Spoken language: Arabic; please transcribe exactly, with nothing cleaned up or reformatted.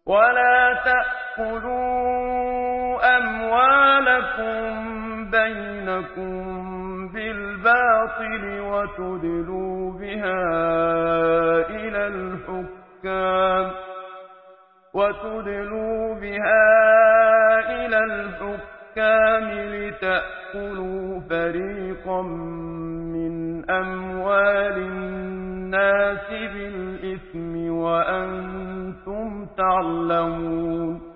ولا تأكلوا أموالكم بينكم بالباطل وتدلوا بها إلى الحكام وتدلوا بها إلى الحكام لتأكلوا فريقا من أموال الناس بالإثم وأنتم تعلمون